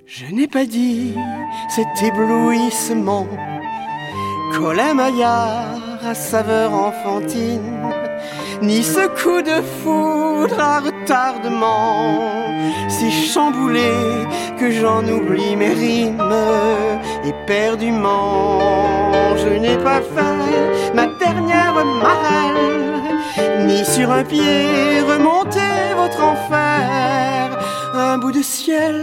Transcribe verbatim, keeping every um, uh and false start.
Je n'ai pas dit cet éblouissement, colin-maillard à saveur enfantine, ni ce coup de foudre à retardement, si chamboulé que j'en oublie mes rimes éperdument. Je n'ai pas fait ma dernière marelle, ni sur un pied remonter votre enfer, un bout de ciel